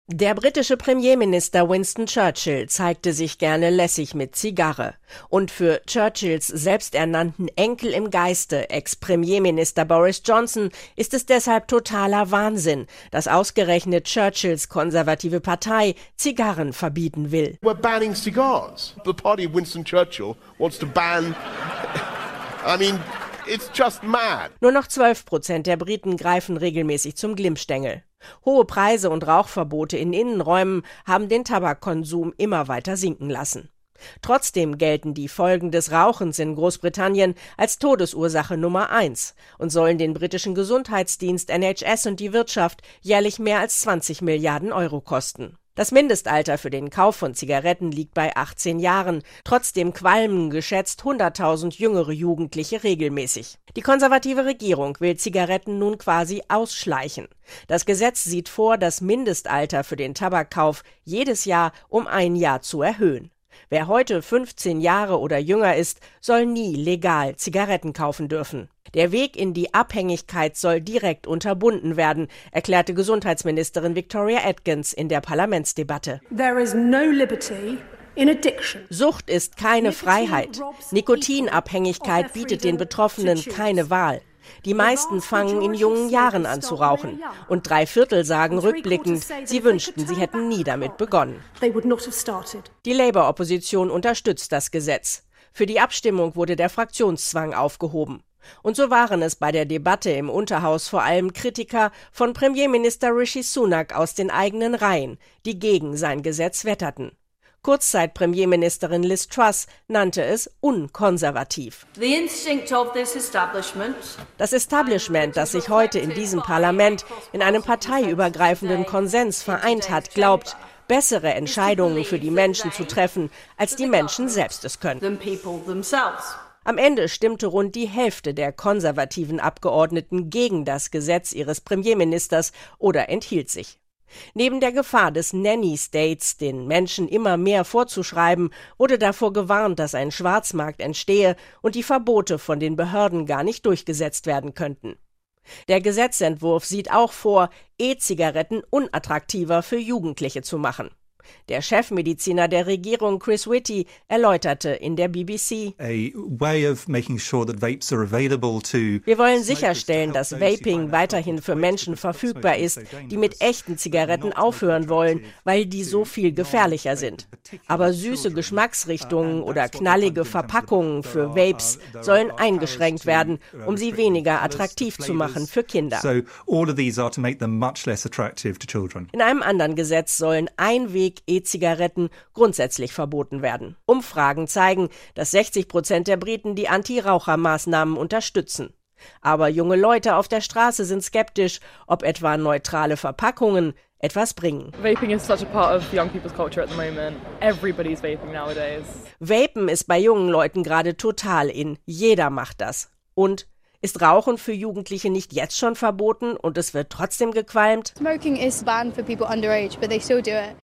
Der britische Premierminister Winston Churchill zeigte sich gerne lässig mit Zigarre. Und für Churchills selbsternannten Enkel im Geiste, Ex-Premierminister Boris Johnson, ist es deshalb totaler Wahnsinn, dass ausgerechnet Churchills konservative Partei Zigarren verbieten will. We're banning cigars. The party of Winston Churchill wants to ban... It's just mad. Nur noch 12% der Briten greifen regelmäßig zum Glimmstängel. Hohe Preise und Rauchverbote in Innenräumen haben den Tabakkonsum immer weiter sinken lassen. Trotzdem gelten die Folgen des Rauchens in Großbritannien als Todesursache Nummer 1 und sollen den britischen Gesundheitsdienst NHS und die Wirtschaft jährlich mehr als 20 Milliarden Euro kosten. Das Mindestalter für den Kauf von Zigaretten liegt bei 18 Jahren. Trotzdem qualmen geschätzt 100.000 jüngere Jugendliche regelmäßig. Die konservative Regierung will Zigaretten nun quasi ausschleichen. Das Gesetz sieht vor, das Mindestalter für den Tabakkauf jedes Jahr um 1 Jahr zu erhöhen. Wer heute 15 Jahre oder jünger ist, soll nie legal Zigaretten kaufen dürfen. Der Weg in die Abhängigkeit soll direkt unterbunden werden, erklärte Gesundheitsministerin Victoria Atkins in der Parlamentsdebatte. There is no liberty in addiction. Sucht ist keine Freiheit. Nikotinabhängigkeit bietet den Betroffenen keine Wahl. Die meisten fangen in jungen Jahren an zu rauchen. Und 3/4 sagen rückblickend, sie wünschten, sie hätten nie damit begonnen. Die Labour-Opposition unterstützt das Gesetz. Für die Abstimmung wurde der Fraktionszwang aufgehoben. Und so waren es bei der Debatte im Unterhaus vor allem Kritiker von Premierminister Rishi Sunak aus den eigenen Reihen, die gegen sein Gesetz wetterten. Kurzzeit-Premierministerin Liz Truss nannte es unkonservativ. Das Establishment, das sich heute in diesem Parlament in einem parteiübergreifenden Konsens vereint hat, glaubt, bessere Entscheidungen für die Menschen zu treffen, als die Menschen selbst es können. Am Ende stimmte rund die Hälfte der konservativen Abgeordneten gegen das Gesetz ihres Premierministers oder enthielt sich. Neben der Gefahr des Nanny-States, den Menschen immer mehr vorzuschreiben, wurde davor gewarnt, dass ein Schwarzmarkt entstehe und die Verbote von den Behörden gar nicht durchgesetzt werden könnten. Der Gesetzentwurf sieht auch vor, E-Zigaretten unattraktiver für Jugendliche zu machen. Der Chefmediziner der Regierung, Chris Whitty, erläuterte in der BBC: Wir wollen sicherstellen, dass Vaping weiterhin für Menschen verfügbar ist, die mit echten Zigaretten aufhören wollen, weil die so viel gefährlicher sind. Aber süße Geschmacksrichtungen oder knallige Verpackungen für Vapes sollen eingeschränkt werden, um sie weniger attraktiv zu machen für Kinder. In einem anderen Gesetz sollen Einweg-E-Zigaretten grundsätzlich verboten werden. Umfragen zeigen, dass 60% der Briten die Anti-Raucher-Maßnahmen unterstützen. Aber junge Leute auf der Straße sind skeptisch, ob etwa neutrale Verpackungen etwas bringen. Vaping is such a part of young people's culture at the moment. Everybody's vaping nowadays. Vapen ist bei jungen Leuten gerade total in. Jeder macht das. Und ist Rauchen für Jugendliche nicht jetzt schon verboten und es wird trotzdem gequalmt? Smoking is banned for people underage, but they still do it.